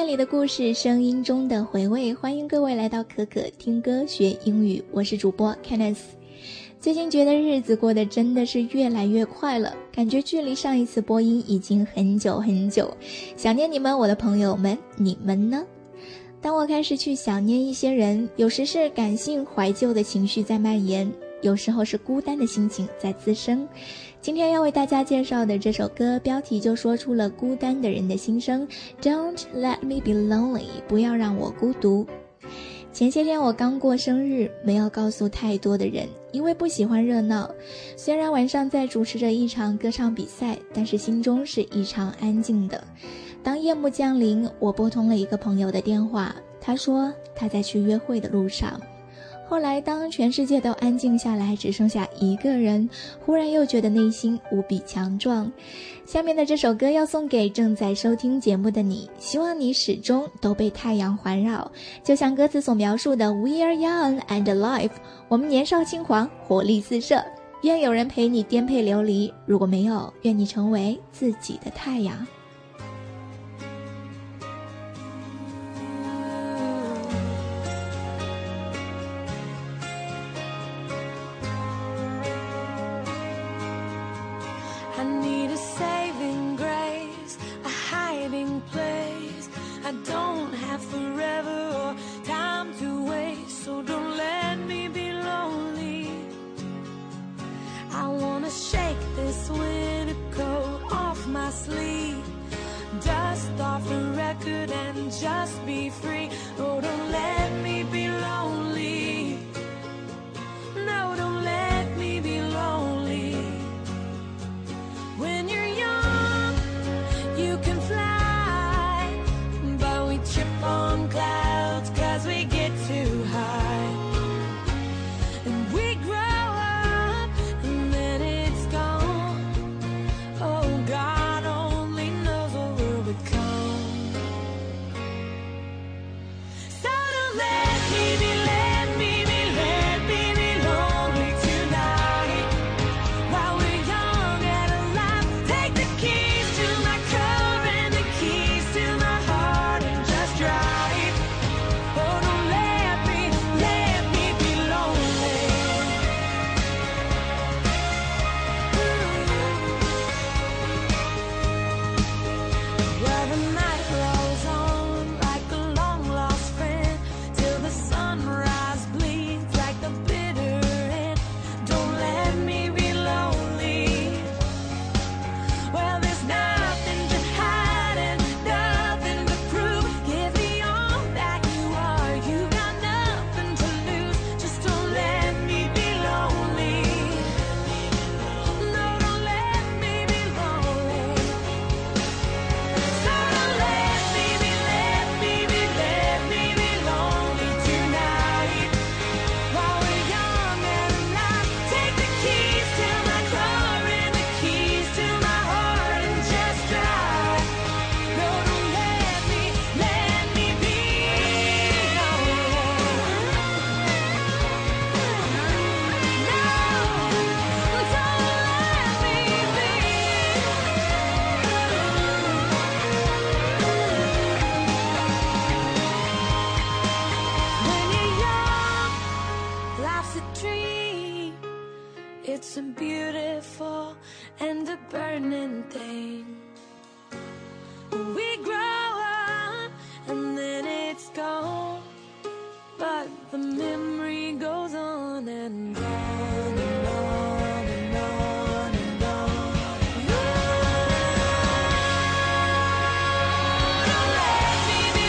里的故事，声音中的回味，欢迎各位来到可可听歌学英语，我是主播 Kenneth。 最近觉得日子过得真的是越来越快了，感觉距离上一次播音已经很久很久，想念你们，我的朋友们，你们呢？当我开始去想念一些人，有时是感性怀旧的情绪在蔓延，有时候是孤单的心情在滋生。今天要为大家介绍的这首歌标题就说出了孤单的人的心声， Don't let me be lonely， 不要让我孤独。前些天我刚过生日，没有告诉太多的人，因为不喜欢热闹。虽然晚上在主持着一场歌唱比赛，但是心中是异常安静的。当夜幕降临，我拨通了一个朋友的电话，他说他在去约会的路上。后来当全世界都安静下来，只剩下一个人，忽然又觉得内心无比强壮。下面的这首歌要送给正在收听节目的你，希望你始终都被太阳环绕，就像歌词所描述的 We are young and alive， 我们年少轻狂，活力四射，愿有人陪你颠沛流离，如果没有，愿你成为自己的太阳。 I don't have forever or time to waste, so don't let me be lonely. I wanna shake this winter coat off my sleeve, dust off the record and just be free. Oh, don't let me be lonely. No, don't let me be lonely. When you're young, you can fly, but we trip on clouds 'cause we get too high. And we grow up and then it's gone. Oh, God only knows what we'll become. So don't let me be lonely tonight. While we're young and alive, take the keys to my car and the keys to my heart and just drive. Oh, don't let me be lonely. Well, the night rolls on like a long lost friend, till the sunrise bleeds like the bitter end. Don't let me be lonely. Well, there's nothing to hide and nothing to prove. Give me all that you are, you got nothing to lose. Just don't let me be lonely. No, don't let me be lonely. So don't let me be lonely tonight. While we're young and alive, take the keys to my car and the keys to my heart and just drive. No, don't let me be lonely. No, don't let me be. When you're young, life's a dream. It's a beautiful and a burning thing. We grow up and then it's gone, but the memory goes on and on and on and on and on. Don't let me be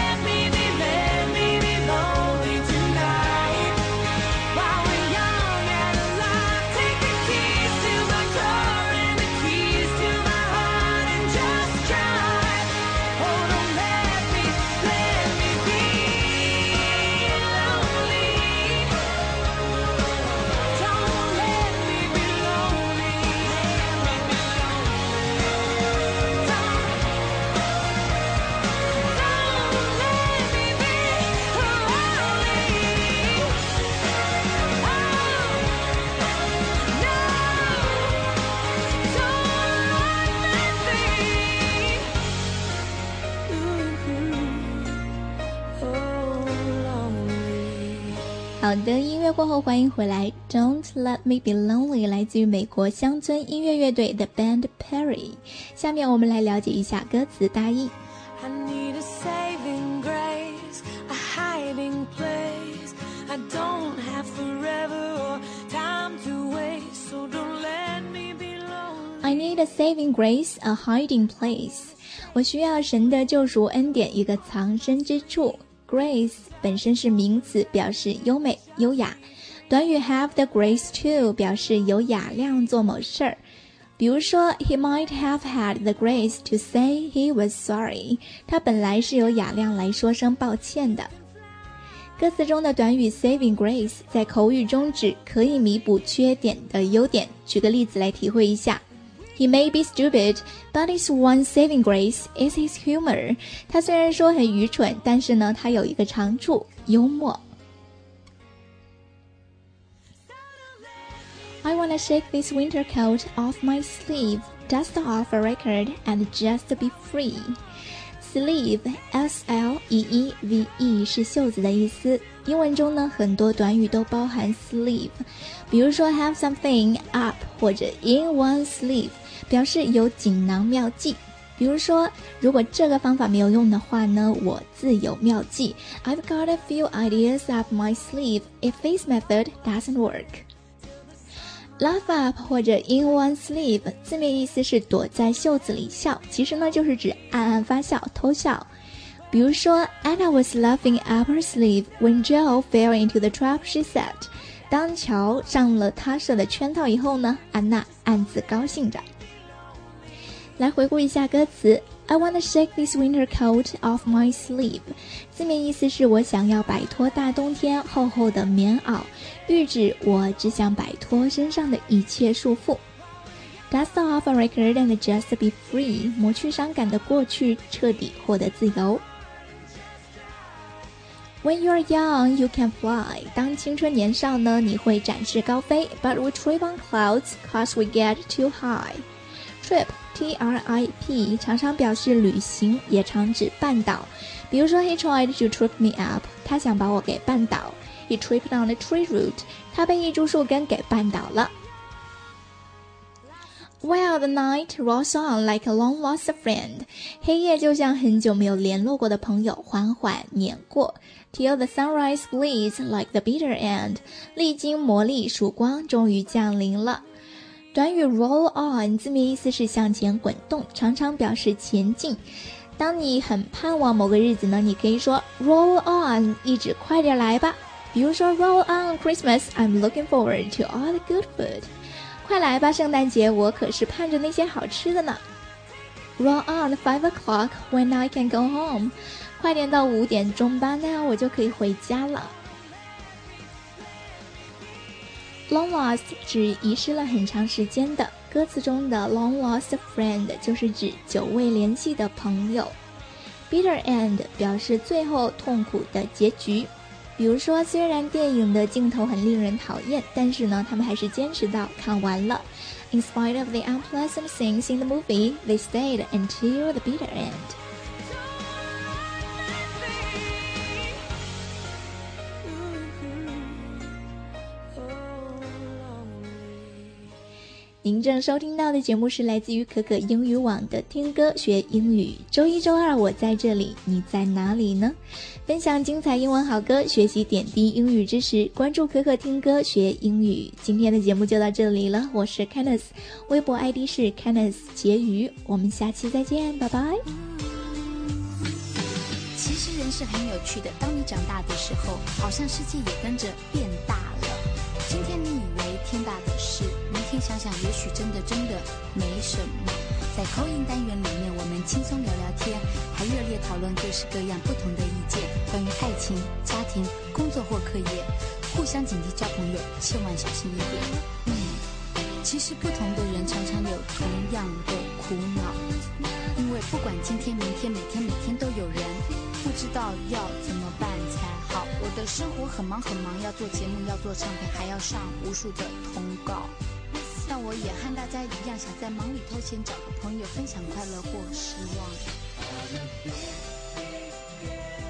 lonely tonight. While we're young and alive, take the keys to my car and the keys to my heart and just drive. 好的，音乐过后欢迎回来。 Don't Let Me Be Lonely 来自于美国乡村音乐乐队 The Band Perry。 下面我们来了解一下歌词大意。 I need a saving grace, a hiding place. I don't have forever or time to waste, so don't let me be lonely. I need a saving grace, a hiding place. 我需要神的救赎恩典，一个藏身之处。 Grace 本身是名词，表示优美优雅。短语 have the grace to 表示有雅量做某事儿。比如说 He might have had the grace to say he was sorry. 他本来是有雅量来说声抱歉的。歌词中的短语 saving grace 在口语中指可以弥补缺点的优点。举个例子来体会一下。He may be stupid, but his one saving grace is his humor. 他虽然说很愚蠢，但是呢，他有一个长处，幽默。I wanna shake this winter coat off my sleeve, dust off a record, and just be free. Sleeve, S-L-E-E-V-E 是袖子的意思。英文中呢，很多短语都包含 sleeve， 比如说 have something up 或者 in one sleeve， 表示有锦囊妙计。比如说，如果这个方法没有用的话呢，我自有妙计。I've got a few ideas up my sleeve if this method doesn't work.Laugh up 或者 in one sleeve 字面意思是躲在袖子里笑，其实呢就是指暗暗发笑偷笑。比如说 Anna was laughing up her sleeve when Joe fell into the trap she set。 当乔上了他设的圈套以后呢，安娜暗自高兴着。来回顾一下歌词。I wanna shake this winter coat off my sleeve 字面意思是我想要摆脱大冬天厚厚的棉袄，喻指我只想摆脱身上的一切束缚。Dust off a record and just be free 抹去伤感的过去，彻底获得自由。When you're young, you can fly 当青春年少呢，你会展翅高飞。But we trip on clouds cause we get too high。 Trip T-R-I-P 常常表示旅行，也常指绊倒。比如说 He tried to trip me up 他想把我给绊倒。 He tripped on a tree root 他被一株树根给绊倒了。 While the night rolls on like a long lost friend 黑夜就像很久没有联络过的朋友缓缓碾过。 Till the sunrise bleeds like the bitter end 历经磨砺，曙光终于降临了。短语 roll on 字面意思是向前滚动，常常表示前进。当你很盼望某个日子呢，你可以说 roll on 意指快点来吧。比如说 roll on Christmas, I'm looking forward to all the good food 快来吧圣诞节，我可是盼着那些好吃的呢。 Roll on 5 o'clock when I can go home 快点到5点钟吧，那样我就可以回家了。Long lost 指遗失了很长时间的，歌词中的 long lost friend 就是指久未联系的朋友。Bitter end 表示最后痛苦的结局。比如说，虽然电影的镜头很令人讨厌，但是呢，他们还是坚持到看完了。In spite of the unpleasant scenes in the movie, they stayed until the bitter end.您正收听到的节目是来自于可可英语网的听歌学英语，周一周二我在这里，你在哪里呢？分享精彩英文好歌，学习点滴英语知识，关注可可听歌学英语。今天的节目就到这里了，我是 Candice， 微博 ID 是 Candice 结语，我们下期再见，拜拜。 其实人是很有趣的，当你长大的时候，好像世界也跟着变大了。今天你以为天大的事，明天想想也许真的没什么。在口音单元里面，我们轻松聊聊天，还热烈讨论各式各样不同的意见，关于爱情、家庭、工作或课业，互相警惕交朋友，千万小心一点。其实不同的人常常有同样的苦恼，因为不管今天明天每天都有人不知道要怎么办才好。我的生活很忙，要做节目，要做唱片，还要上无数的通告。但我也和大家一样，想在忙里偷闲，找个朋友分享快乐或失望。